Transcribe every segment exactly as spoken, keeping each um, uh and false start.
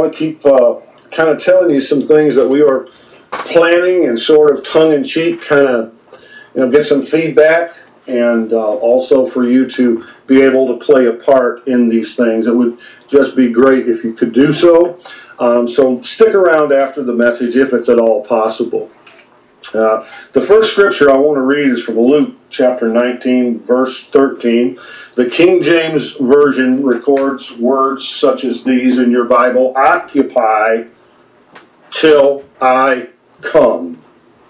want to keep uh, kind of telling you some things that we are planning and sort of tongue-in-cheek kind of, you know, get some feedback, and uh, also for you to be able to play a part in these things. It would just be great if you could do so. Um, so stick around after the message if it's at all possible. Uh, the first scripture I want to read is from Luke chapter nineteen, verse thirteen. The King James Version records words such as these in your Bible: occupy till I come.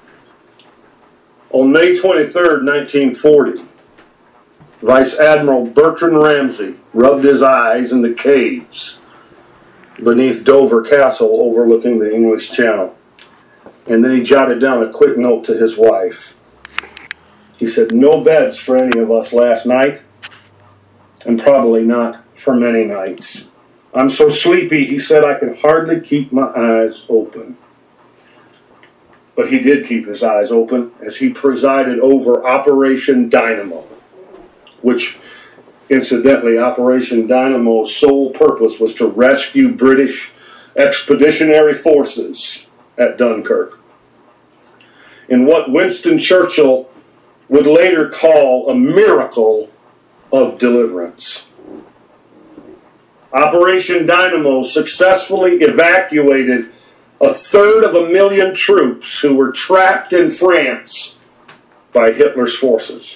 On May twenty-third, nineteen forty, Vice Admiral Bertrand Ramsay rubbed his eyes in the caves beneath Dover Castle overlooking the English Channel. And then he jotted down a quick note to his wife. He said, "No beds for any of us last night, and probably not for many nights. I'm so sleepy," he said, "I can hardly keep my eyes open." But he did keep his eyes open as he presided over Operation Dynamo, which, incidentally, Operation Dynamo's sole purpose was to rescue British expeditionary forces at Dunkirk, in what Winston Churchill would later call a miracle of deliverance. Operation Dynamo successfully evacuated a third of a million troops who were trapped in France by Hitler's forces.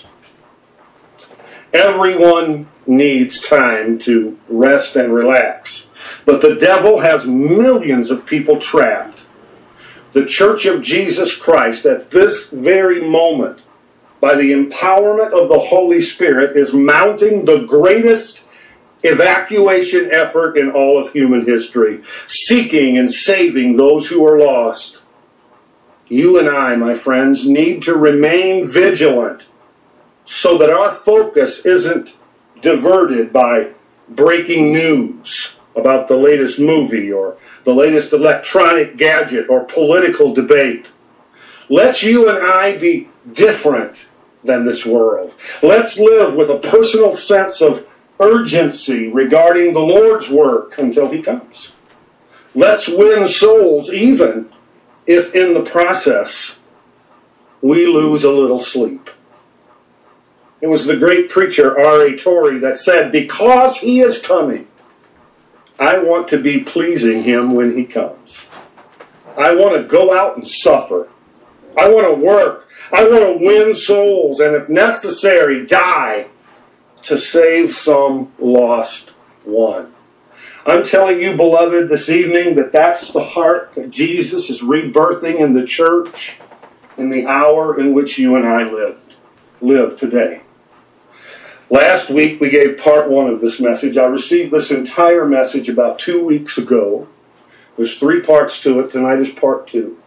Everyone needs time to rest and relax, but the devil has millions of people trapped. The Church of Jesus Christ at this very moment, by the empowerment of the Holy Spirit, is mounting the greatest evacuation effort in all of human history, seeking and saving those who are lost. You and I, my friends, need to remain vigilant so that our focus isn't diverted by breaking news about the latest movie or the latest electronic gadget or political debate. Let's you and I be different than this world. Let's live with a personal sense of urgency regarding the Lord's work until He comes. Let's win souls even if in the process we lose a little sleep. It was the great preacher R A Torrey that said, "Because He is coming, I want to be pleasing Him when He comes. I want to go out and suffer. I want to work. I want to win souls, and if necessary, die to save some lost one." I'm telling you, beloved, this evening that that's the heart that Jesus is rebirthing in the church in the hour in which you and I lived, live today. Last week we gave part one of this message. I received this entire message about two weeks ago. There's three parts to it. Tonight is part two.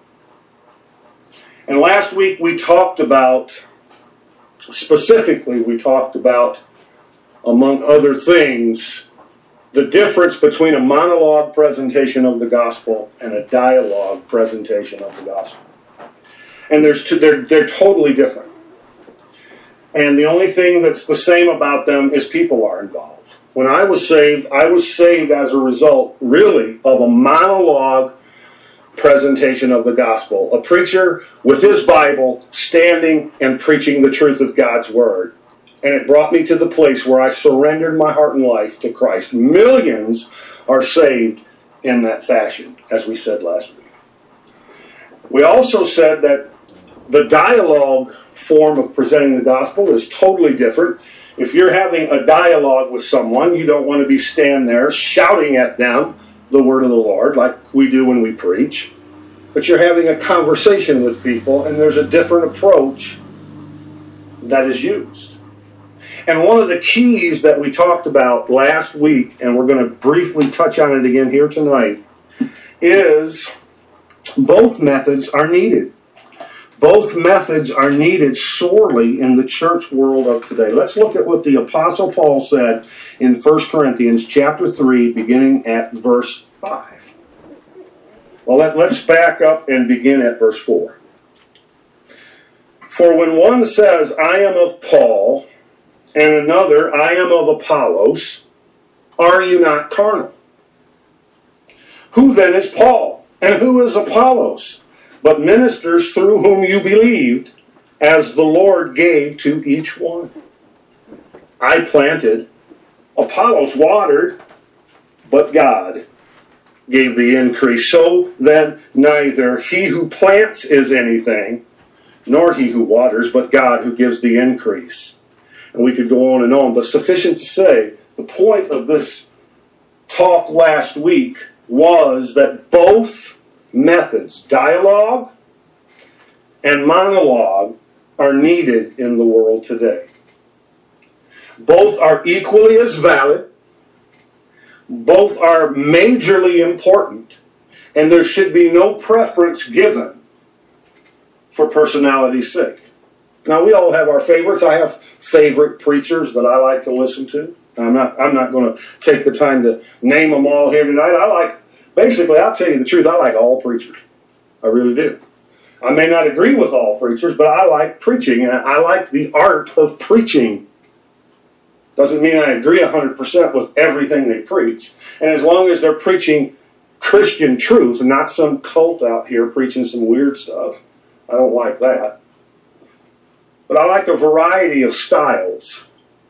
And last week we talked about, specifically we talked about, among other things, the difference between a monologue presentation of the gospel and a dialogue presentation of the gospel. And there's two, they're, they're totally different. And the only thing that's the same about them is people are involved. When I was saved, I was saved as a result, really, of a monologue presentation of the gospel. A preacher with his Bible standing and preaching the truth of God's Word. And it brought me to the place where I surrendered my heart and life to Christ. Millions are saved in that fashion, as we said last week. We also said that the dialogue form of presenting the gospel is totally different. If you're having a dialogue with someone, you don't want to be standing there shouting at them the word of the Lord like we do when we preach. But you're having a conversation with people, and there's a different approach that is used. And one of the keys that we talked about last week, and we're going to briefly touch on it again here tonight, is both methods are needed. Both methods are needed sorely in the church world of today. Let's look at what the Apostle Paul said in First Corinthians chapter three, beginning at verse five. Well, let, let's back up and begin at verse four. "For when one says, 'I am of Paul,' and another, 'I am of Apollos,' are you not carnal? Who then is Paul? And who is Apollos? But ministers through whom you believed, as the Lord gave to each one. I planted, Apollos watered, but God gave the increase. So then neither he who plants is anything, nor he who waters, but God who gives the increase. And we could go on and on, but sufficient to say, the point of this talk last week was that both methods, dialogue and monologue, are needed in the world today. Both are equally as valid. Both are majorly important. And there should be no preference given for personality's sake. Now, we all have our favorites. I have favorite preachers that I like to listen to. I'm not, I'm not going to take the time to name them all here tonight. I like, basically, I'll tell you the truth, I like all preachers. I really do. I may not agree with all preachers, but I like preaching, and I like the art of preaching. Doesn't mean I agree one hundred percent with everything they preach. And as long as they're preaching Christian truth, not some cult out here preaching some weird stuff, I don't like that. But I like a variety of styles.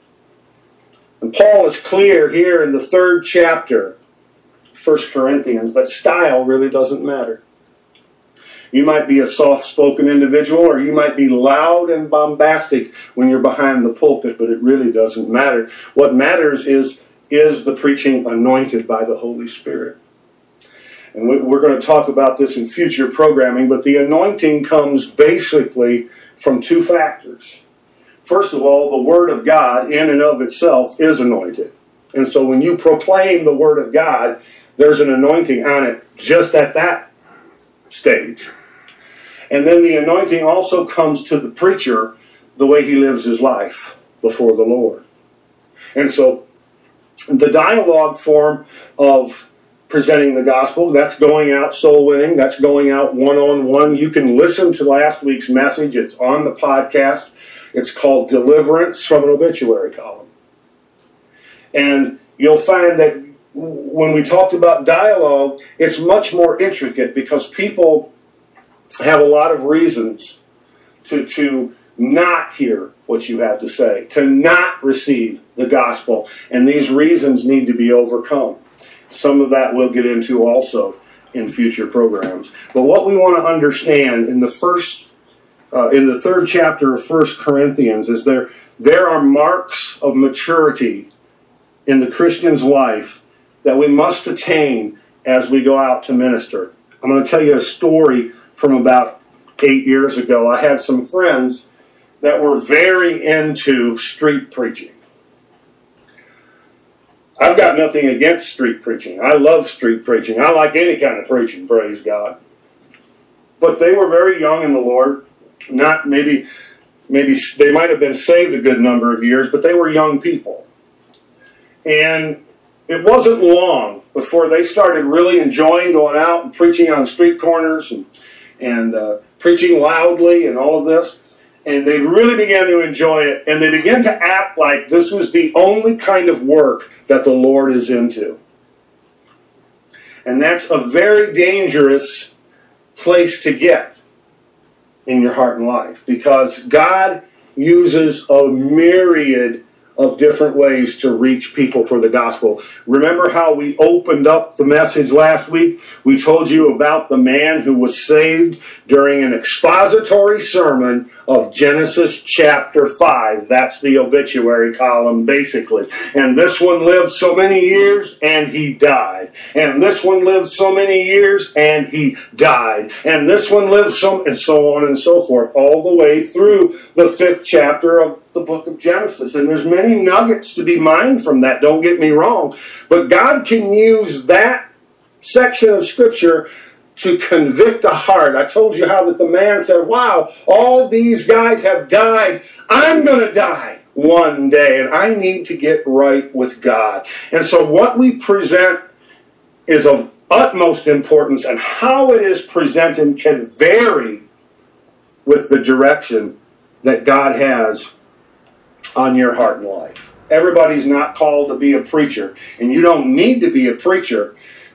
And Paul is clear here in the third chapter, First Corinthians, that style really doesn't matter. You might be a soft-spoken individual, or you might be loud and bombastic when you're behind the pulpit, but it really doesn't matter. What matters is, is the preaching anointed by the Holy Spirit? And we're going to talk about this in future programming, but the anointing comes basically from two factors. First of all, the Word of God in and of itself is anointed. And so when you proclaim the Word of God, there's an anointing on it just at that stage. And then the anointing also comes to the preacher the way he lives his life before the Lord. And so the dialogue form of presenting the gospel, that's going out soul winning, that's going out one-on-one. You can listen to last week's message. It's on the podcast. It's called Deliverance from an Obituary Column. And you'll find that when we talked about dialogue, it's much more intricate because people have a lot of reasons to, to not hear what you have to say, to not receive the gospel. And these reasons need to be overcome. Some of that we'll get into also in future programs. But what we want to understand in the first, uh, in the third chapter of First Corinthians is there, there are marks of maturity in the Christian's life that we must attain as we go out to minister. I'm going to tell you a story from about eight years ago. I had some friends that were very into street preaching. I've got nothing against street preaching. I love street preaching. I like any kind of preaching, praise God. But they were very young in the Lord. Not maybe, maybe they might have been saved a good number of years, but they were young people. And it wasn't long before they started really enjoying going out and preaching on street corners and, and uh, preaching loudly and all of this. And they really began to enjoy it. And they began to act like this is the only kind of work that the Lord is into. And that's a very dangerous place to get in your heart and life. Because God uses a myriad of different ways to reach people for the gospel. Remember how we opened up the message last week? We told you about the man who was saved during an expository sermon of Genesis chapter five. That's the obituary column, basically. And this one lived so many years, and he died. And this one lived so many years, and he died. And this one lived so, and so on and so forth, all the way through the fifth chapter of the book of Genesis. And there's many nuggets to be mined from that, don't get me wrong. But God can use that section of Scripture to convict a heart. I told you how that the man said, wow, all these guys have died. I'm going to die one day, and I need to get right with God. And so what we present is of utmost importance, and how it is presented can vary with the direction that God has on your heart and life. Everybody's not called to be a preacher, and you don't need to be a preacher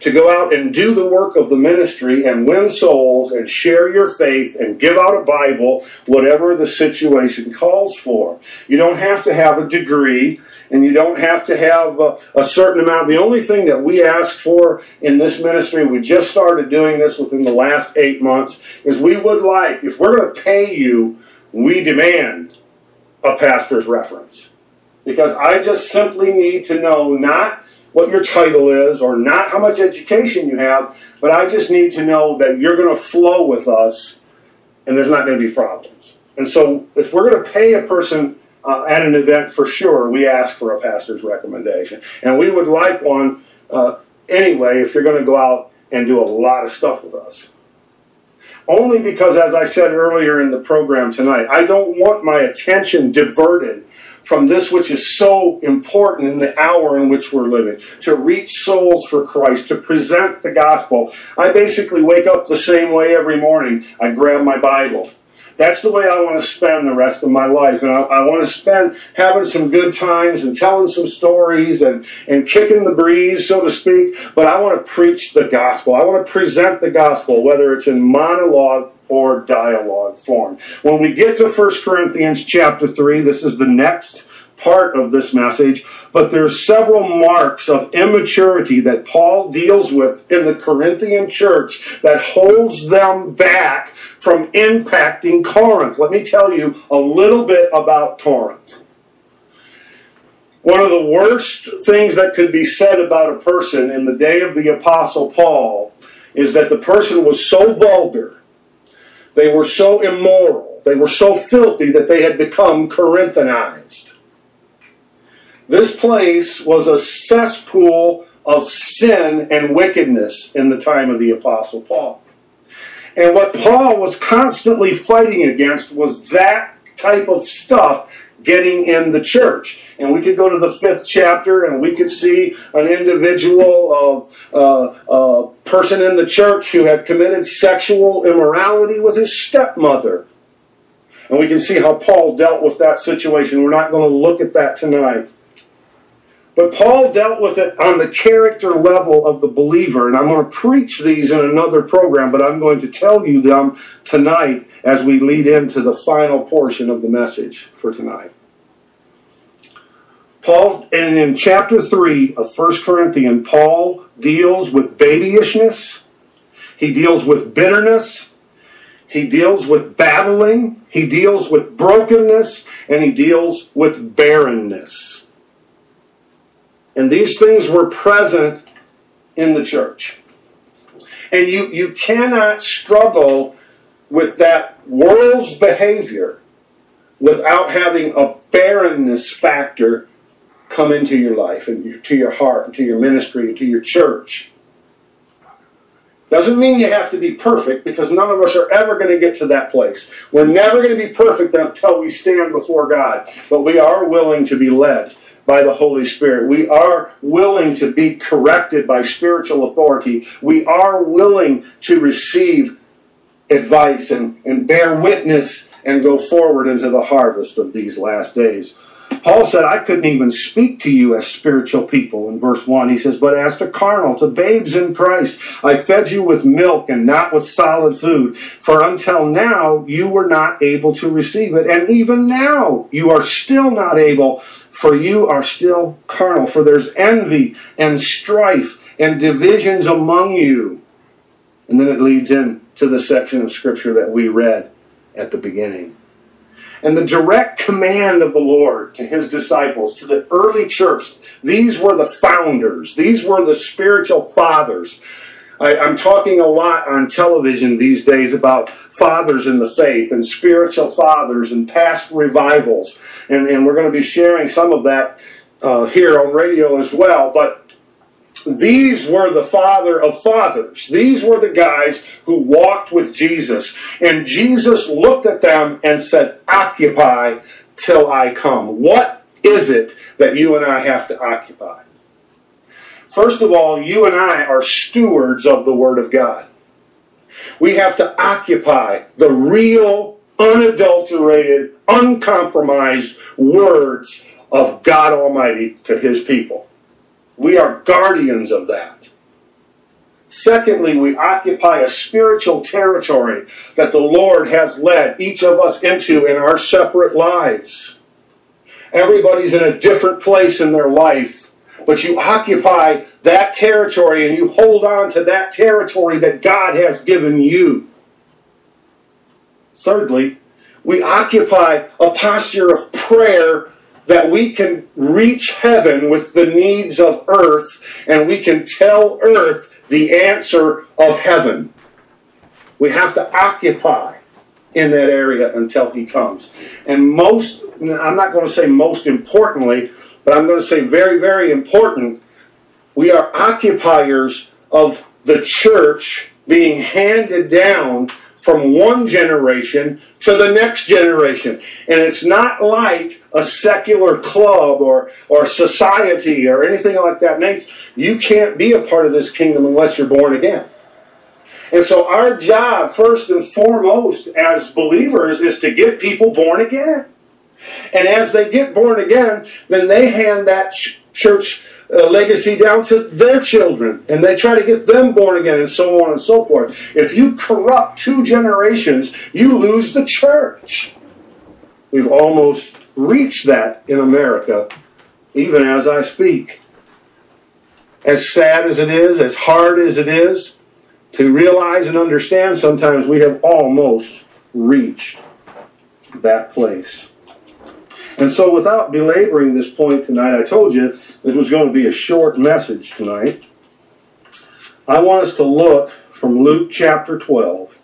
to go out and do the work of the ministry and win souls and share your faith and give out a Bible, whatever the situation calls for. You don't have to have a degree, and you don't have to have a, a certain amount. The only thing that we ask for in this ministry, we just started doing this within the last eight months, is we would like, if we're going to pay you, we demand a pastor's reference. Because I just simply need to know not what your title is or not how much education you have, but I just need to know that you're going to flow with us and there's not going to be problems. And so if we're going to pay a person uh, at an event, for sure, we ask for a pastor's recommendation. And we would like one uh, anyway if you're going to go out and do a lot of stuff with us. Only because, as I said earlier in the program tonight, I don't want my attention diverted from this which is so important in the hour in which we're living, to reach souls for Christ, to present the gospel. I basically wake up the same way every morning. I grab my Bible. That's the way I want to spend the rest of my life. And I, I want to spend having some good times and telling some stories and, and kicking the breeze, so to speak. But I want to preach the gospel. I want to present the gospel, whether it's in monologue or dialogue form. When we get to First Corinthians chapter three, this is the next part of this message, but there's several marks of immaturity that Paul deals with in the Corinthian church that holds them back from impacting Corinth. Let me tell you a little bit about Corinth. One of the worst things that could be said about a person in the day of the Apostle Paul is that the person was so vulgar, they were so immoral, they were so filthy that they had become Corinthianized. This place was a cesspool of sin and wickedness in the time of the Apostle Paul. And what Paul was constantly fighting against was that type of stuff getting in the church. And we could go to the fifth chapter and we could see an individual of uh, a person in the church who had committed sexual immorality with his stepmother. And we can see how Paul dealt with that situation. We're not going to look at that tonight. But Paul dealt with it on the character level of the believer. And I'm going to preach these in another program, but I'm going to tell you them tonight as we lead into the final portion of the message for tonight. Paul, and in chapter three of First Corinthians, Paul deals with babyishness. He deals with bitterness. He deals with battling. He deals with brokenness. And he deals with barrenness. And these things were present in the church. And you, you cannot struggle with that world's behavior without having a barrenness factor come into your life and to your heart and to your ministry and to your church. Doesn't mean you have to be perfect, because none of us are ever going to get to that place. We're never going to be perfect until we stand before God. But we are willing to be led by the Holy Spirit. We are willing to be corrected by spiritual authority. We are willing to receive advice and, and bear witness and go forward into the harvest of these last days. Paul said, I couldn't even speak to you as spiritual people. In verse one, he says, but as to carnal, to babes in Christ, I fed you with milk and not with solid food. For until now, you were not able to receive it. And even now, you are still not able, for you are still carnal. For there's envy and strife and divisions among you. And then it leads into the section of Scripture that we read at the beginning. And the direct command of the Lord to his disciples, to the early church, these were the founders. These were the spiritual fathers. I, I'm talking a lot on television these days about fathers in the faith and spiritual fathers and past revivals. And, and we're going to be sharing some of that uh, here on radio as well. But these were the father of fathers. These were the guys who walked with Jesus. And Jesus looked at them and said, occupy till I come. What is it that you and I have to occupy? First of all, you and I are stewards of the Word of God. We have to occupy the real, unadulterated, uncompromised words of God Almighty to His people. We are guardians of that. Secondly, we occupy a spiritual territory that the Lord has led each of us into in our separate lives. Everybody's in a different place in their life, but you occupy that territory and you hold on to that territory that God has given you. Thirdly, we occupy a posture of prayer that we can reach heaven with the needs of earth, and we can tell earth the answer of heaven. We have to occupy in that area until he comes. And most, I'm not going to say most importantly, but I'm going to say very, very important, we are occupiers of the church being handed down from one generation to the next generation. And it's not like a secular club or, or society or anything like that. You can't be a part of this kingdom unless you're born again. And so our job, first and foremost, as believers, is to get people born again. And as they get born again, then they hand that ch- church uh, legacy down to their children. And they try to get them born again, and so on and so forth. If you corrupt two generations, you lose the church. We've almost reached that in America, even as I speak. As sad as it is, as hard as it is, to realize and understand, sometimes we have almost reached that place. And so without belaboring this point tonight, I told you it was going to be a short message tonight. I want us to look from Luke chapter twelve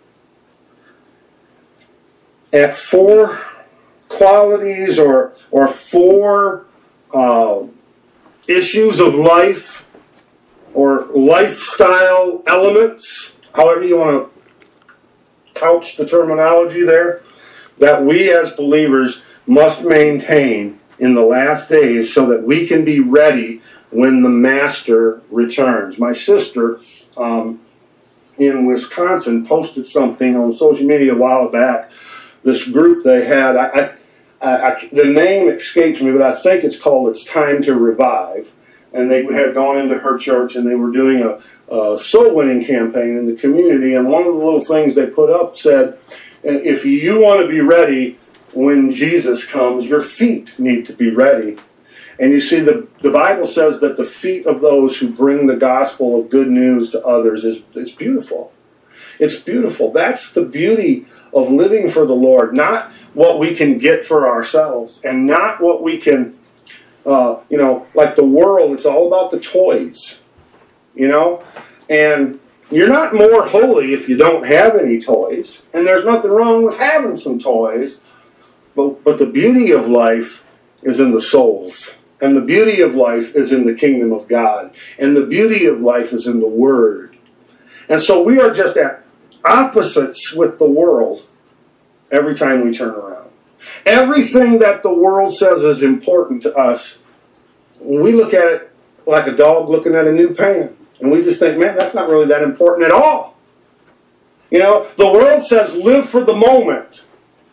at four qualities or, or four uh, issues of life or lifestyle elements, however you want to couch the terminology there, that we as believers must maintain in the last days so that we can be ready when the Master returns. My sister um, in Wisconsin posted something on social media a while back. This group they had, I, I, I, the name escapes me, but I think it's called It's Time to Revive. And they had gone into her church and they were doing a, a soul winning campaign in the community. And one of the little things they put up said, if you want to be ready when Jesus comes, your feet need to be ready. And you see, the, the Bible says that the feet of those who bring the gospel of good news to others is, is beautiful. It's beautiful. That's the beauty of living for the Lord. Not what we can get for ourselves and not what we can, uh, you know, like the world, it's all about the toys, you know. And you're not more holy if you don't have any toys. And there's nothing wrong with having some toys. But, but the beauty of life is in the souls. And the beauty of life is in the kingdom of God. And the beauty of life is in the Word. And so we are just at opposites with the world every time we turn around. Everything that the world says is important to us, we look at it like a dog looking at a new pan. And we just think, man, that's not really that important at all. You know, the world says live for the moment.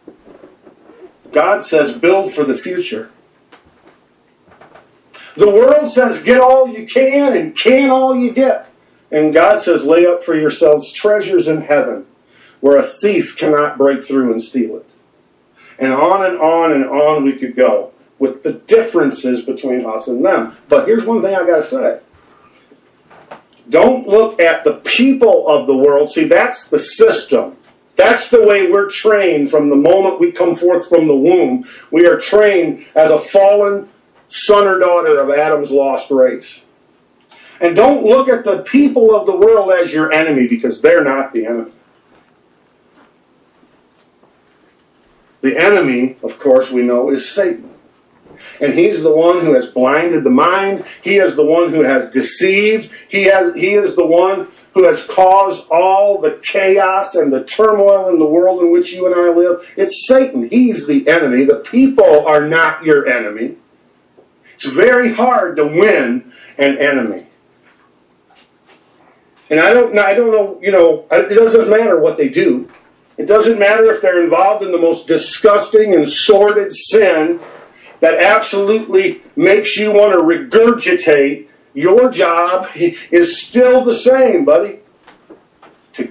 God says build for the future. The world says get all you can and can all you get. And God says lay up for yourselves treasures in heaven where a thief cannot break through and steal it. And on and on and on we could go with the differences between us and them. But here's one thing I got to say. Don't look at the people of the world. See, that's the system. That's the way we're trained from the moment we come forth from the womb. We are trained as a fallen son or daughter of Adam's lost race. And don't look at the people of the world as your enemy, because they're not the enemy. The enemy, of course, we know, is Satan. And he's the one who has blinded the mind. He is the one who has deceived. He has. He is the one who has caused all the chaos and the turmoil in the world in which you and I live. It's Satan. He's the enemy. The people are not your enemy. It's very hard to win an enemy. And I don't, I don't know, you know, it doesn't matter what they do. It doesn't matter if they're involved in the most disgusting and sordid sin that absolutely makes you want to regurgitate. Your job is still the same, buddy.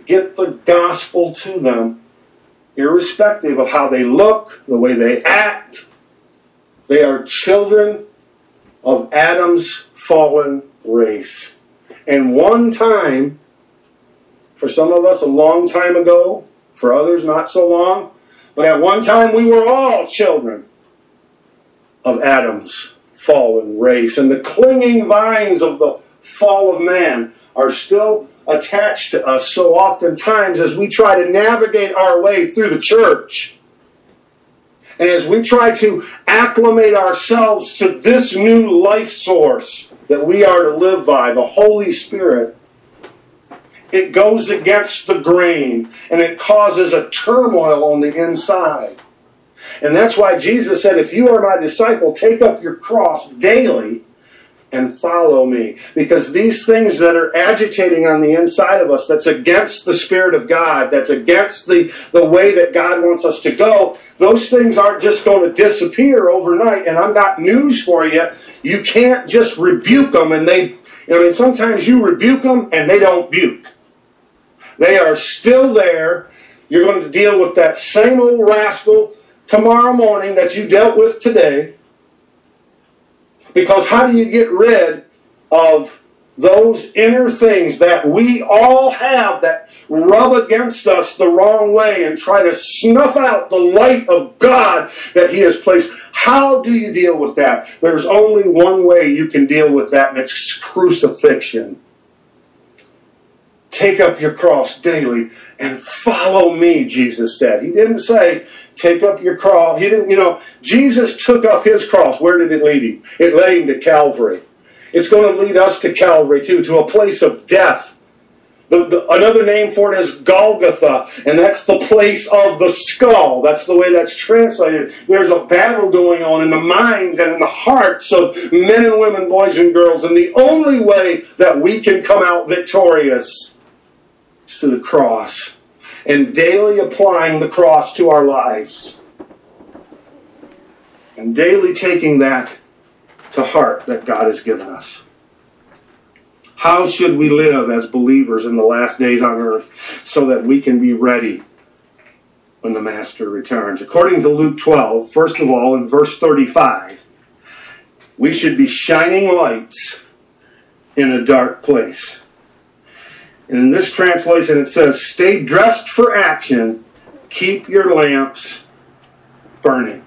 get the gospel to them, irrespective of how they look, the way they act. They are children of Adam's fallen race. And one time, for some of us a long time ago, for others not so long, but at one time we were all children of Adam's fallen race. And the clinging vines of the fall of man are still attached to us so oftentimes as we try to navigate our way through the church. And as we try to acclimate ourselves to this new life source that we are to live by, the Holy Spirit, it goes against the grain and it causes a turmoil on the inside. And that's why Jesus said, if you are my disciple, take up your cross daily and follow me. Because these things that are agitating on the inside of us, that's against the Spirit of God, that's against the, the way that God wants us to go, those things aren't just going to disappear overnight. And I've got news for you. You can't just rebuke them and they, I mean, sometimes you rebuke them and they don't buke. They are still there. You're going to deal with that same old rascal tomorrow morning that you dealt with today. Because how do you get rid of those inner things that we all have that rub against us the wrong way and try to snuff out the light of God that He has placed? How do you deal with that? There's only one way you can deal with that, and it's crucifixion. Take up your cross daily and follow me, Jesus said. He didn't say, take up your cross. He didn't, you know, Jesus took up His cross. Where did it lead Him? It led Him to Calvary. It's going to lead us to Calvary too, to a place of death. The, the, another name for it is Golgotha, and that's the place of the skull. That's the way that's translated. There's a battle going on in the minds and in the hearts of men and women, boys and girls, and the only way that we can come out victorious is to the cross, and daily applying the cross to our lives, and daily taking that to heart that God has given us. How should we live as believers in the last days on earth so that we can be ready when the Master returns? According to Luke twelve, first of all, in verse thirty-five, we should be shining lights in a dark place. And in this translation it says, stay dressed for action, keep your lamps burning.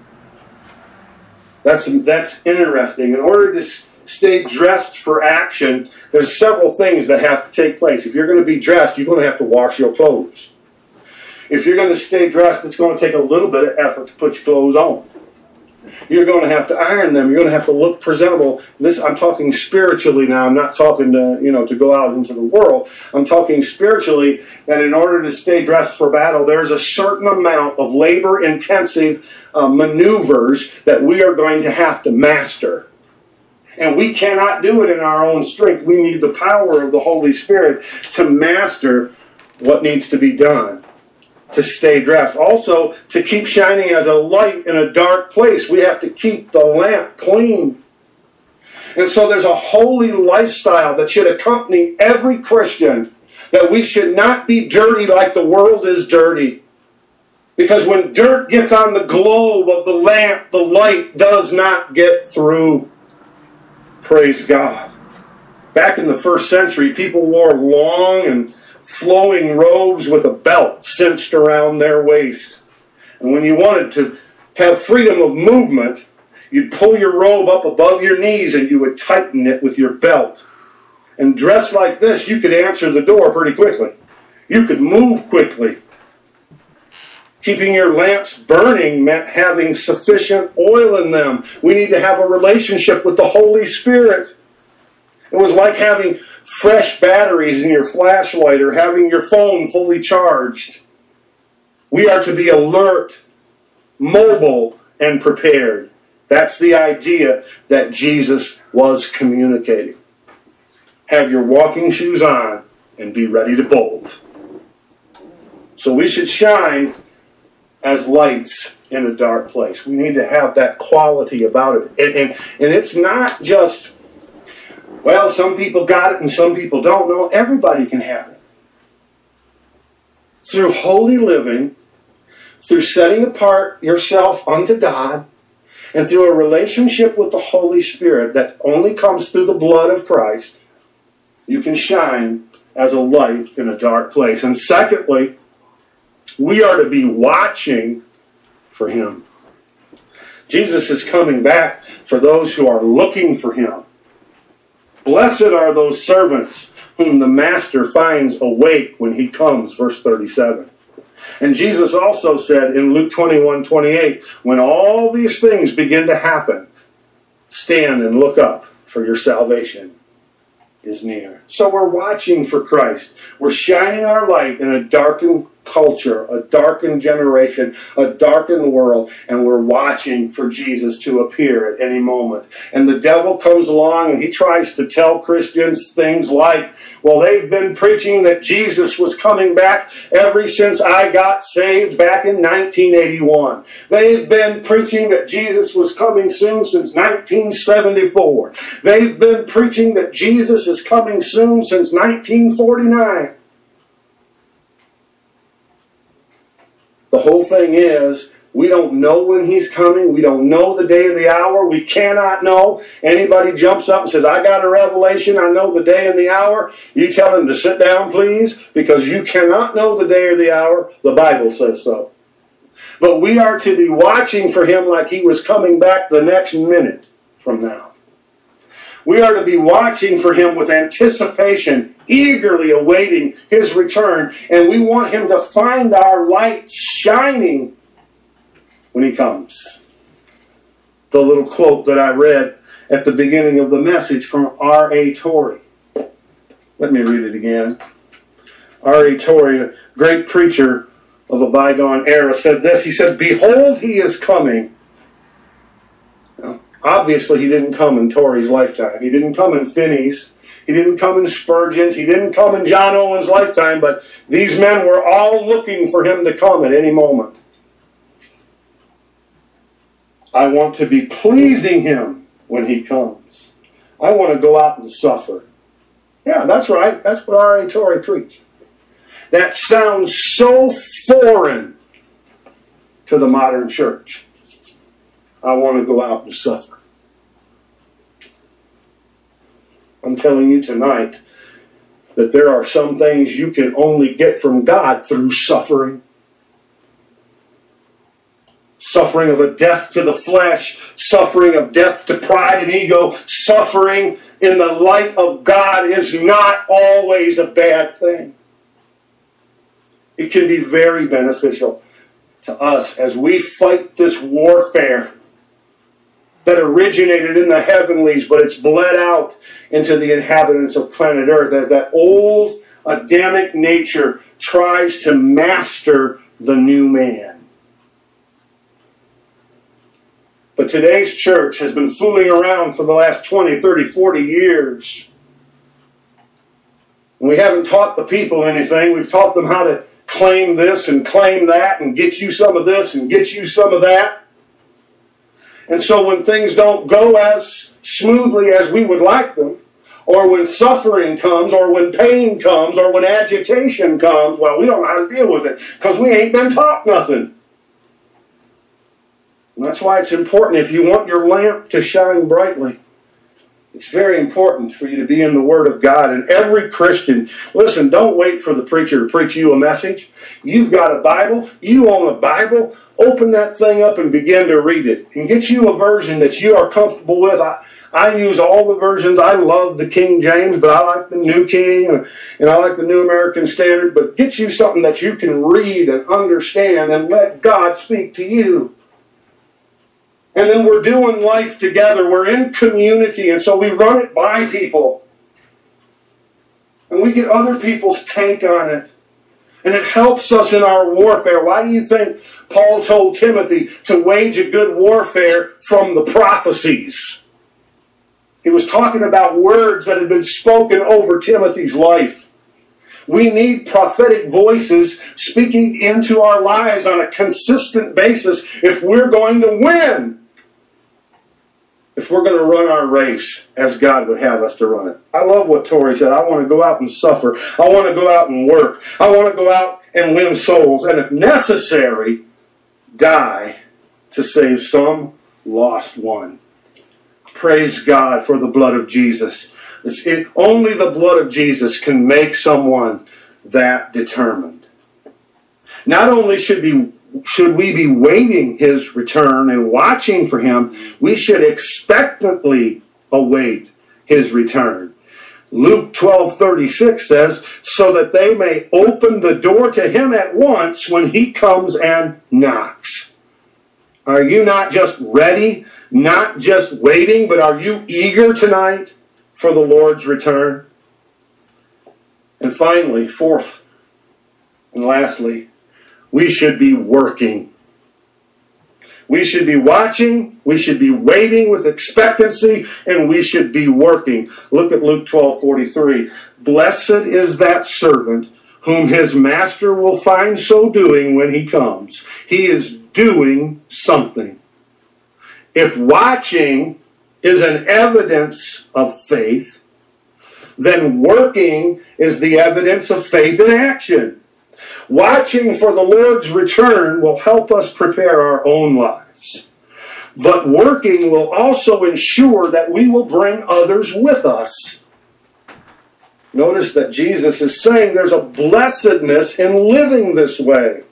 That's, that's interesting. In order to stay dressed for action, there's several things that have to take place. If you're going to be dressed, you're going to have to wash your clothes. If you're going to stay dressed, it's going to take a little bit of effort to put your clothes on. You're going to have to iron them. You're going to have to look presentable. This, I'm talking spiritually now. I'm not talking to, you know, to go out into the world. I'm talking spiritually that in order to stay dressed for battle, there's a certain amount of labor-intensive uh, maneuvers that we are going to have to master. And we cannot do it in our own strength. We need the power of the Holy Spirit to master what needs to be done to stay dressed. Also, to keep shining as a light in a dark place, we have to keep the lamp clean. And so there's a holy lifestyle that should accompany every Christian, that we should not be dirty like the world is dirty. Because when dirt gets on the globe of the lamp, the light does not get through. Praise God. Back in the first century, people wore long and flowing robes with a belt cinched around their waist. And when you wanted to have freedom of movement, you'd pull your robe up above your knees and you would tighten it with your belt. And dressed like this, you could answer the door pretty quickly. You could move quickly. Keeping your lamps burning meant having sufficient oil in them. We need to have a relationship with the Holy Spirit. It was like having fresh batteries in your flashlight or having your phone fully charged. We are to be alert, mobile, and prepared. That's the idea that Jesus was communicating. Have your walking shoes on and be ready to bolt. So we should shine as lights in a dark place. We need to have that quality about it. And, and, and it's not just, well, some people got it and some people don't. No, everybody can have it. through holy living, through setting apart yourself unto God, and through a relationship with the Holy Spirit that only comes through the blood of Christ, you can shine as a light in a dark place. And secondly, we are to be watching for Him. Jesus is coming back for those who are looking for Him. Blessed are those servants whom the Master finds awake when He comes, verse thirty-seven. And Jesus also said in Luke twenty-one twenty-eight, when all these things begin to happen, stand and look up, for your salvation is near. So we're watching for Christ. We're shining our light in a darkened culture, a darkened generation, a darkened world, and we're watching for Jesus to appear at any moment. And the devil comes along and he tries to tell Christians things like, well, they've been preaching that Jesus was coming back ever since I got saved back in nineteen eighty-one. They've been preaching that Jesus was coming soon since nineteen seventy-four. They've been preaching that Jesus is coming soon since nineteen forty-nine. The whole thing is, we don't know when He's coming. We don't know the day or the hour. We cannot know. Anybody jumps up and says, I got a revelation. I know the day and the hour. You tell them to sit down, please, because you cannot know the day or the hour. The Bible says so. But we are to be watching for Him like He was coming back the next minute from now. We are to be watching for Him with anticipation, eagerly awaiting His return, and we want Him to find our light shining when He comes. The little quote that I read at the beginning of the message from R A Torrey. Let me read it again. R A Torrey, a great preacher of a bygone era, said this. He said, behold, He is coming. Obviously, He didn't come in Torrey's lifetime. He didn't come in Finney's. He didn't come in Spurgeon's. He didn't come in John Owen's lifetime. But these men were all looking for Him to come at any moment. I want to be pleasing Him when He comes. I want to go out and suffer. Yeah, that's right. That's what R A Torrey preached. That sounds so foreign to the modern church. I want to go out and suffer. I'm telling you tonight that there are some things you can only get from God through suffering. Suffering of a death to the flesh, suffering of death to pride and ego, suffering in the light of God is not always a bad thing. It can be very beneficial to us as we fight this warfare that originated in the heavenlies, but it's bled out into the inhabitants of planet Earth as that old Adamic nature tries to master the new man. But today's church has been fooling around for the last twenty, thirty, forty years. And we haven't taught the people anything. We've taught them how to claim this and claim that and get you some of this and get you some of that. And so when things don't go as smoothly as we would like them, or when suffering comes, or when pain comes, or when agitation comes, well, we don't know how to deal with it because we ain't been taught nothing. And that's why it's important, if you want your lamp to shine brightly, it's very important for you to be in the Word of God. And every Christian, listen, don't wait for the preacher to preach you a message. You've got a Bible. You own a Bible. Open that thing up and begin to read it. And get you a version that you are comfortable with. I, I use all the versions. I love the King James, but I like the New King, and I like the New American Standard. But get you something that you can read and understand and let God speak to you. And then we're doing life together. We're in community, and so we run it by people. And we get other people's take on it. And it helps us in our warfare. Why do you think Paul told Timothy to wage a good warfare from the prophecies? He was talking about words that had been spoken over Timothy's life. We need prophetic voices speaking into our lives on a consistent basis if we're going to win. If we're going to run our race as God would have us to run it. I love what Torrey said. I want to go out and suffer. I want to go out and work. I want to go out and win souls, and if necessary, die to save some lost one. Praise God for the blood of Jesus. It's it, only the blood of Jesus can make someone that determined. Not only should be should we be waiting his return and watching for him, we should expectantly await his return. Luke twelve thirty-six says, so that they may open the door to him at once when he comes and knocks. Are you not just ready, not just waiting, but are you eager tonight for the Lord's return? And finally, fourth and lastly, we should be working. We should be watching, we should be waiting with expectancy, and we should be working. Look at Luke twelve forty-three. Blessed is that servant whom his master will find so doing when he comes. He is doing something. If watching is an evidence of faith, then working is the evidence of faith in action. Watching for the Lord's return will help us prepare our own lives. But working will also ensure that we will bring others with us. Notice that Jesus is saying there's a blessedness in living this way.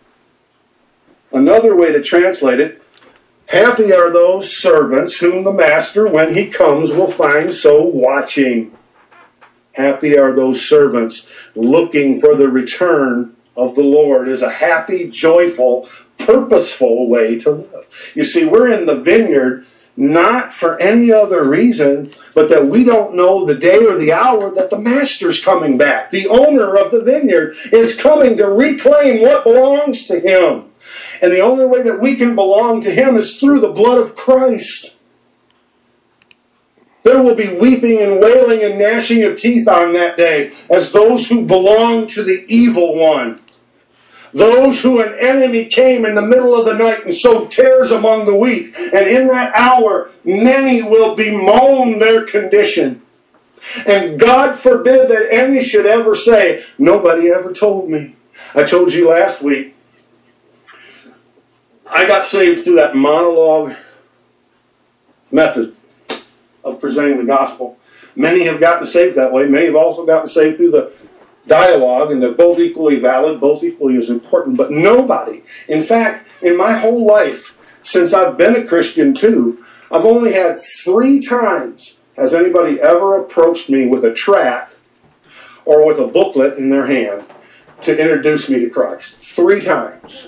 Another way to translate it, happy are those servants whom the master, when he comes, will find so watching. Happy are those servants looking for the return of the Lord. Is a happy, joyful, purposeful way to live. You see, we're in the vineyard not for any other reason but that we don't know the day or the hour that the master's coming back. The owner of the vineyard is coming to reclaim what belongs to him. And the only way that we can belong to him is through the blood of Christ. There will be weeping and wailing and gnashing of teeth on that day as those who belong to the evil one. Those who an enemy came in the middle of the night and sowed tares among the wheat. And in that hour, many will bemoan their condition. And God forbid that any should ever say, nobody ever told me. I told you last week, I got saved through that monologue method of presenting the gospel. Many have gotten saved that way. Many have also gotten saved through the dialogue, and they're both equally valid, both equally as important. But nobody, in fact, in my whole life, since I've been a Christian too, I've only had three times has anybody ever approached me with a tract or with a booklet in their hand to introduce me to Christ. Three times.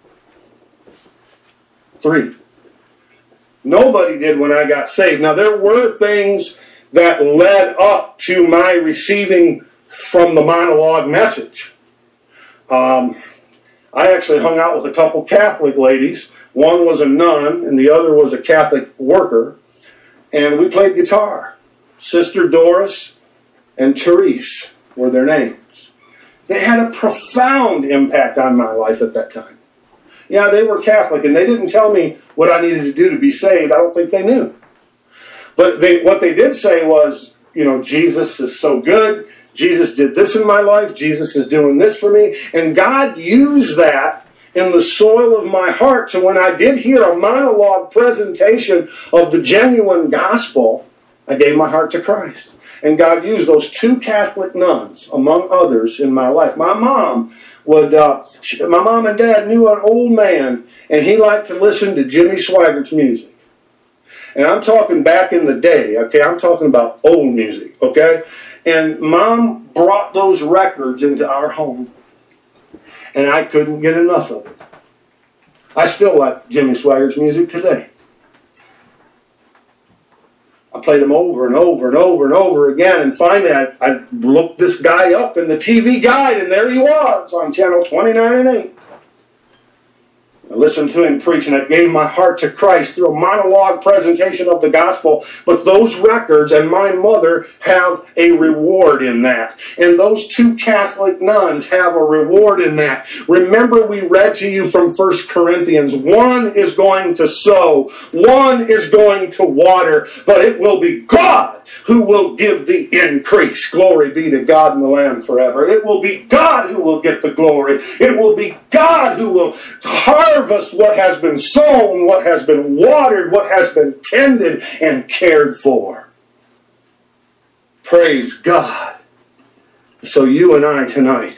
Three. Nobody did when I got saved. Now, there were things that led up to my receiving from the monologue message. Um, I actually hung out with a couple Catholic ladies. One was a nun and the other was a Catholic worker. And we played guitar. Sister Doris and Therese were their names. They had a profound impact on my life at that time. Yeah, they were Catholic, and they didn't tell me what I needed to do to be saved. I don't think they knew. But they, what they did say was, you know, Jesus is so good. Jesus did this in my life. Jesus is doing this for me. And God used that in the soil of my heart. So when I did hear a monologue presentation of the genuine gospel, I gave my heart to Christ. And God used those two Catholic nuns, among others, in my life. My mom would, uh, she, my mom and dad knew an old man, and he liked to listen to Jimmy Swaggart's music. And I'm talking back in the day, okay? I'm talking about old music, okay? And Mom brought those records into our home, and I couldn't get enough of it. I still like Jimmy Swaggart's music today. I played them over and over and over and over again, and finally I, I looked this guy up in the T V guide, and there he was on channel twenty-nine and eight. I listened to him preach, and it gave my heart to Christ through a monologue presentation of the gospel. But those records and my mother have a reward in that. And those two Catholic nuns have a reward in that. Remember, we read to you from First Corinthians. One is going to sow. One is going to water. But it will be God who will give the increase. Glory be to God and the Lamb forever. It will be God who will get the glory. It will be God who will harvest what has been sown, what has been watered, what has been tended and cared for. Praise God. So you and I tonight,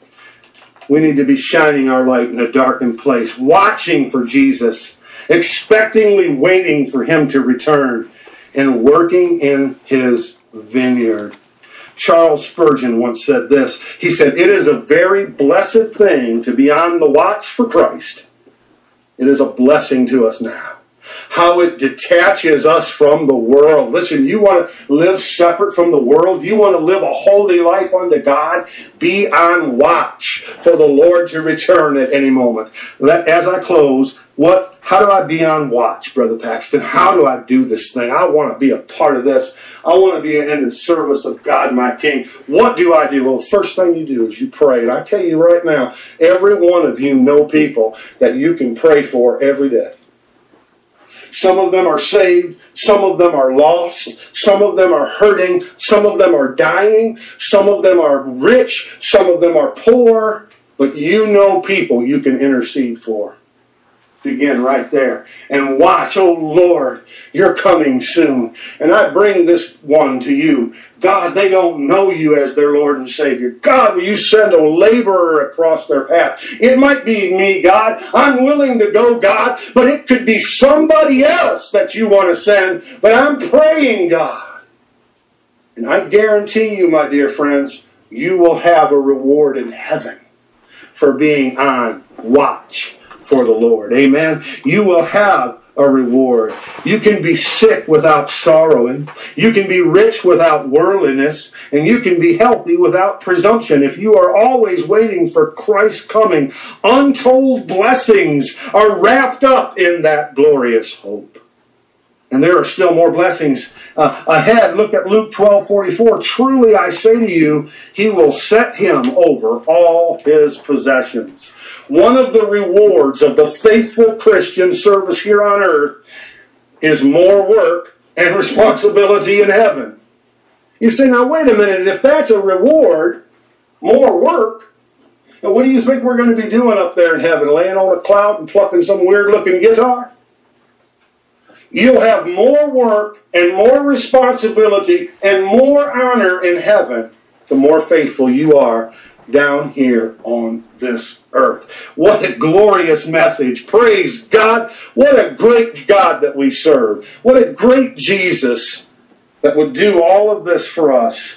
we need to be shining our light in a darkened place, watching for Jesus, expectingly waiting for Him to return, and working in His vineyard. Charles Spurgeon once said this. He said, "It is a very blessed thing to be on the watch for Christ. It is a blessing to us now. How it detaches us from the world." Listen, you want to live separate from the world? You want to live a holy life unto God? Be on watch for the Lord to return at any moment. As I close, what? How do I be on watch, Brother Paxton? How do I do this thing? I want to be a part of this. I want to be in the service of God, my King. What do I do? Well, the first thing you do is you pray. And I tell you right now, every one of you know people that you can pray for every day. Some of them are saved. Some of them are lost. Some of them are hurting. Some of them are dying. Some of them are rich. Some of them are poor. But you know people you can intercede for. Begin right there. And watch, oh Lord, you're coming soon. And I bring this one to you. God, they don't know you as their Lord and Savior. God, will you send a laborer across their path? It might be me, God. I'm willing to go, God. But it could be somebody else that you want to send. But I'm praying, God. And I guarantee you, my dear friends, you will have a reward in heaven for being on watch for the Lord. Amen. You will have a reward. You can be sick without sorrowing. You can be rich without worldliness. And you can be healthy without presumption. If you are always waiting for Christ's coming, untold blessings are wrapped up in that glorious hope. And there are still more blessings uh, ahead. Look at Luke twelve forty-four. Truly I say to you, He will set him over all his possessions. One of the rewards of the faithful Christian service here on earth is more work and responsibility in heaven. You say, now wait a minute, if that's a reward, more work, and what do you think we're going to be doing up there in heaven? Laying on a cloud and plucking some weird looking guitar? You'll have more work and more responsibility and more honor in heaven the more faithful you are down here on this earth. What a glorious message. Praise God. What a great God that we serve. What a great Jesus that would do all of this for us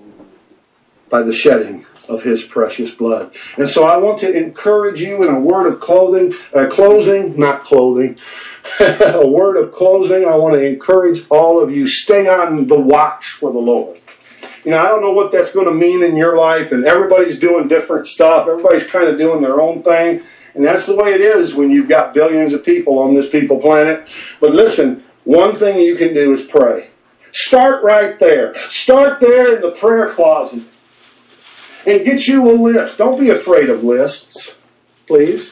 by the shedding of His precious blood. And so I want to encourage you in a word of clothing, uh, closing, not clothing, a word of closing. I want to encourage all of you, stay on the watch for the Lord. You know, I don't know what that's going to mean in your life, and everybody's doing different stuff. Everybody's kind of doing their own thing, and that's the way it is when you've got billions of people on this people planet. But listen, one thing you can do is pray. Start right there. Start there in the prayer closet and get you a list. Don't be afraid of lists, please.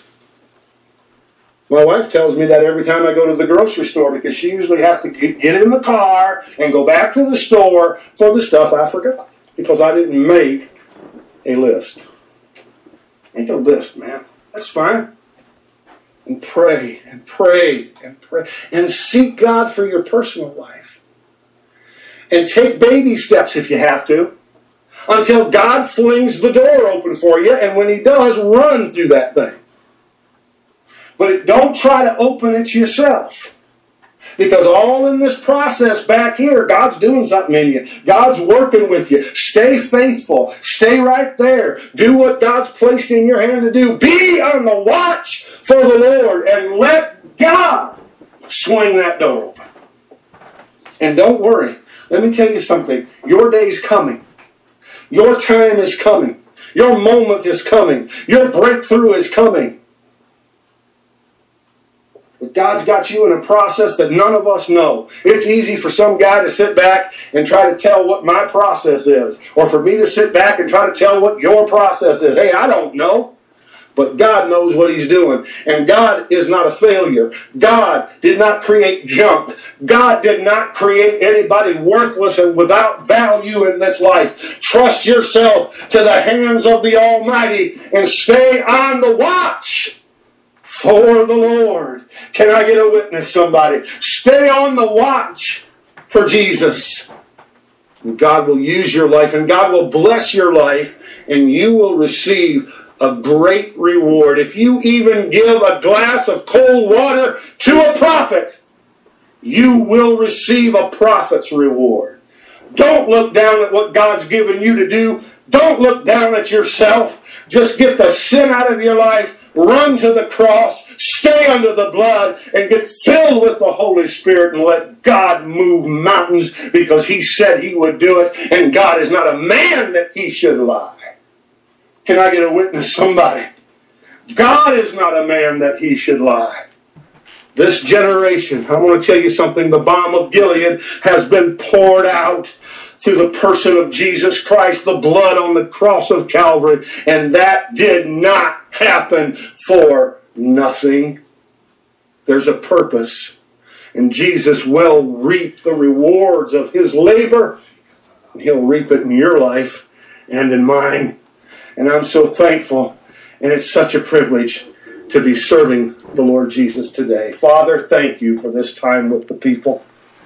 My wife tells me that every time I go to the grocery store because she usually has to get in the car and go back to the store for the stuff I forgot because I didn't make a list. Make a list, man. That's fine. And pray and pray and pray and seek God for your personal life. And take baby steps if you have to until God flings the door open for you, and when He does, run through that thing. But don't try to open it yourself. Because all in this process back here, God's doing something in you. God's working with you. Stay faithful. Stay right there. Do what God's placed in your hand to do. Be on the watch for the Lord and let God swing that door open. And don't worry. Let me tell you something. Your day's coming. Your time is coming. Your moment is coming. Your breakthrough is coming. But God's got you in a process that none of us know. It's easy for some guy to sit back and try to tell what my process is. Or for me to sit back and try to tell what your process is. Hey, I don't know. But God knows what he's doing. And God is not a failure. God did not create junk. God did not create anybody worthless and without value in this life. Trust yourself to the hands of the Almighty and stay on the watch for the Lord. Can I get a witness, somebody? Stay on the watch for Jesus. And God will use your life, and God will bless your life, and you will receive a great reward. If you even give a glass of cold water to a prophet, you will receive a prophet's reward. Don't look down at what God's given you to do. Don't look down at yourself. Just get the sin out of your life. Run to the cross. Stay under the blood and get filled with the Holy Spirit and let God move mountains, because he said he would do it, and God is not a man that he should lie. Can I get a witness, somebody? God is not a man that he should lie. This generation, I want to tell you something, the balm of Gilead has been poured out through the person of Jesus Christ, the blood on the cross of Calvary, and that did not happen for nothing. There's a purpose, and Jesus will reap the rewards of his labor, and he'll reap it in your life and in mine. And I'm so thankful, and it's such a privilege to be serving the Lord Jesus today. Father, thank you for this time with the people.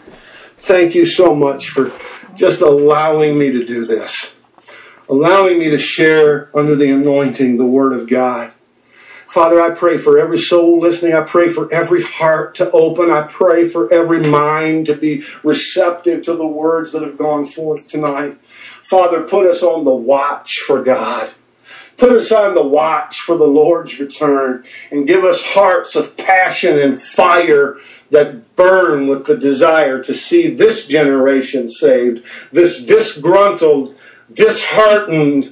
Thank you so much for just allowing me to do this. Allowing me to share under the anointing the Word of God. Father, I pray for every soul listening. I pray for every heart to open. I pray for every mind to be receptive to the words that have gone forth tonight. Father, put us on the watch for God. Put us on the watch for the Lord's return, and give us hearts of passion and fire that burn with the desire to see this generation saved, this disgruntled, disheartened,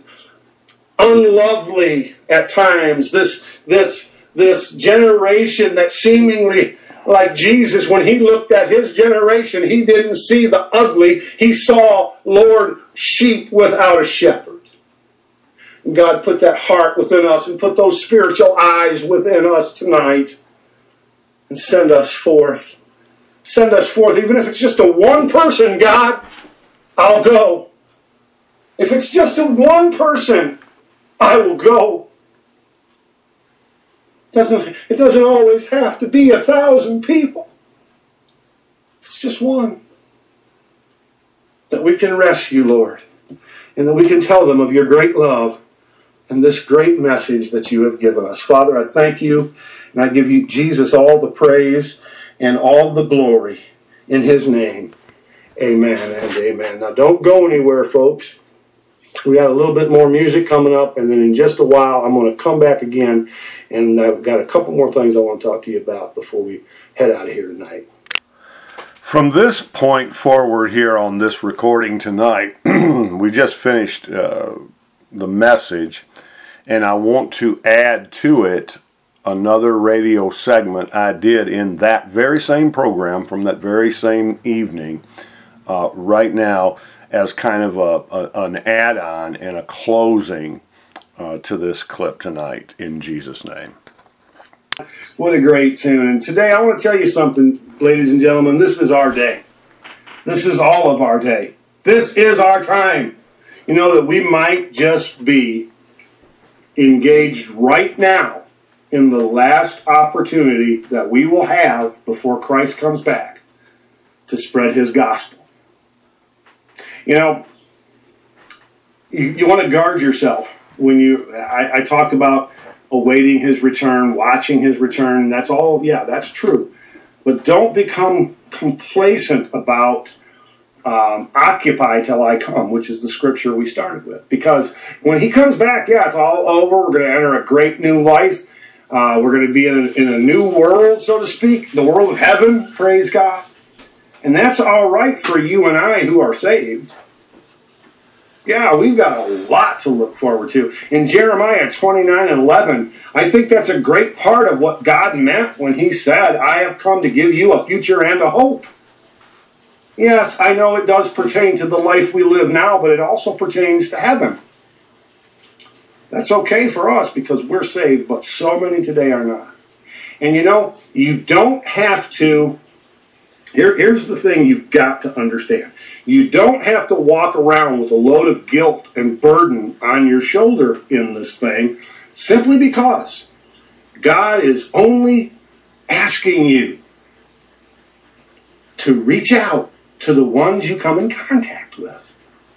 unlovely at times, this, this, this generation that seemingly, like Jesus, when he looked at his generation, he didn't see the ugly. He saw, Lord, sheep without a shepherd. And God, put that heart within us and put those spiritual eyes within us tonight and send us forth. Send us forth, even if it's just a one person, God, I'll go. If it's just a one person, I will go. Doesn't, it doesn't always have to be a thousand people. It's just one that we can rescue, Lord, and that we can tell them of your great love and this great message that you have given us. Father, I thank you, and I give you, Jesus, all the praise and all the glory in his name. Amen and amen. Now, don't go anywhere, folks. We got a little bit more music coming up, and then in just a while, I'm going to come back again, and I've got a couple more things I want to talk to you about before we head out of here tonight. From this point forward here on this recording tonight, we just finished uh, the message, and I want to add to it another radio segment I did in that very same program from that very same evening uh, right now as kind of a, a an add-on and a closing uh, to this clip tonight, in Jesus' name. What a great tune. And today I want to tell you something, ladies and gentlemen. This is our day. This is all of our day. This is our time. You know, that we might just be engaged right now in the last opportunity that we will have before Christ comes back to spread his gospel. You know, you, you want to guard yourself when you, I, I talked about awaiting his return, watching his return. That's all, yeah, that's true. But don't become complacent about Um, occupy till I come, which is the scripture we started with. Because when he comes back, yeah, it's all over. We're going to enter a great new life. Uh, we're going to be in a, in a new world, so to speak, the world of heaven, praise God. And that's all right for you and I who are saved. Yeah, we've got a lot to look forward to. In Jeremiah twenty-nine and eleven, I think that's a great part of what God meant when he said, I have come to give you a future and a hope. Yes, I know it does pertain to the life we live now, but it also pertains to heaven. That's okay for us because we're saved, but so many today are not. And you know, you don't have to, here, here's the thing you've got to understand. You don't have to walk around with a load of guilt and burden on your shoulder in this thing, simply because God is only asking you to reach out to the ones you come in contact with.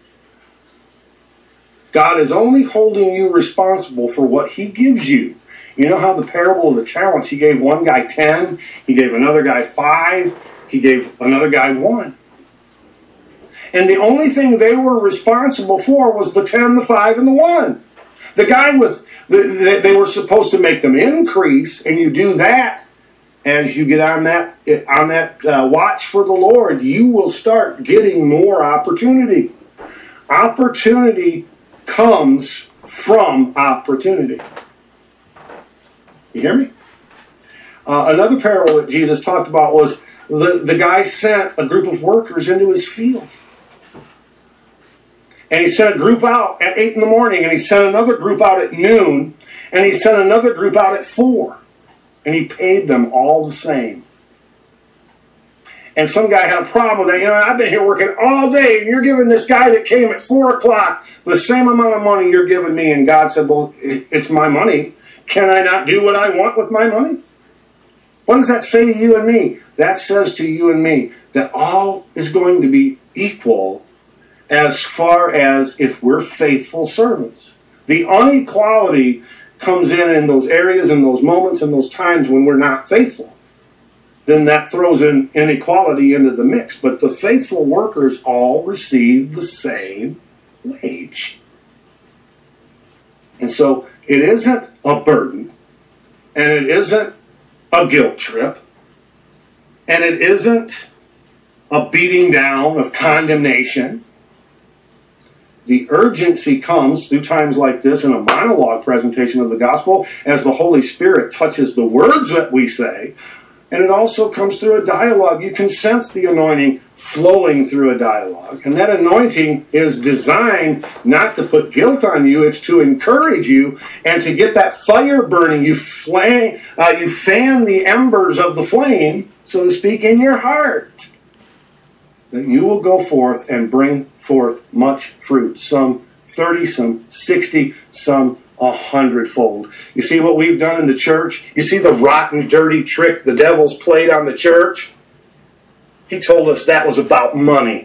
God is only holding you responsible for what He gives you. You know how the parable of the talents, He gave one guy ten, He gave another guy five, He gave another guy one. And the only thing they were responsible for was the ten, the five, and the one. The guy with, the, they were supposed to make them increase, and you do that as you get on that, on that uh, watch for the Lord, you will start getting more opportunity. Opportunity comes from opportunity. You hear me? Uh, another parable that Jesus talked about was the, the guy sent a group of workers into his field. And he sent a group out at eight in the morning, and he sent another group out at noon, and he sent another group out at four. And he paid them all the same. And some guy had a problem with that. You know, I've been here working all day, and you're giving this guy that came at four o'clock the same amount of money you're giving me. And God said, well, it's my money. Can I not do what I want with my money? What does that say to you and me? That says to you and me that all is going to be equal as far as if we're faithful servants. The unequality comes in in those areas, in those moments, in those times when we're not faithful. Then that throws in inequality into the mix. But the faithful workers all receive the same wage. And so it isn't a burden, and it isn't a guilt trip, and it isn't a beating down of condemnation. The urgency comes through times like this in a monologue presentation of the gospel as the Holy Spirit touches the words that we say. And it also comes through a dialogue. You can sense the anointing flowing through a dialogue. And that anointing is designed not to put guilt on you. It's to encourage you and to get that fire burning. You, flame, uh, you fan the embers of the flame, so to speak, in your heart. That you will go forth and bring forth much fruit. Some thirty, some sixty, some a hundredfold. You see what we've done in the church? You see the rotten, dirty trick the devil's played on the church? He told us that was about money.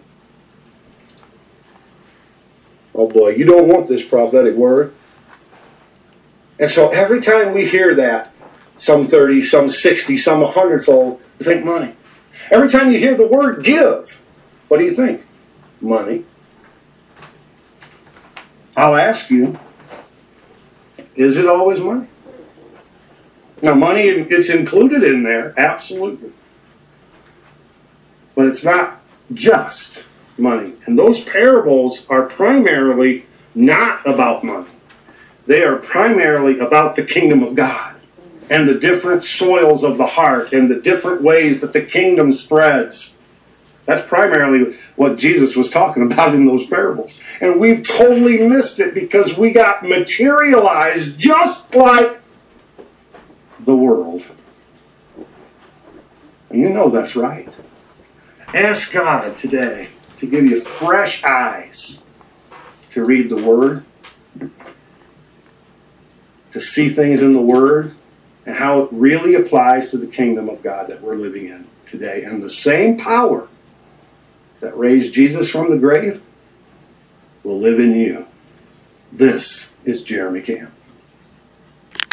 Oh boy, you don't want this prophetic word. And so every time we hear that, some thirty, some sixty, some a hundredfold, we think money. Every time you hear the word give, what do you think? Money. I'll ask you, is it always money? Now, money, it's included in there, absolutely. But it's not just money. And those parables are primarily not about money. They are primarily about the kingdom of God and the different soils of the heart and the different ways that the kingdom spreads. That's primarily what Jesus was talking about in those parables. And we've totally missed it because we got materialized just like the world. And you know that's right. Ask God today to give you fresh eyes to read the Word, to see things in the Word, and how it really applies to the kingdom of God that we're living in today. And the same power that raised Jesus from the grave will live in you. This is Jeremy Camp.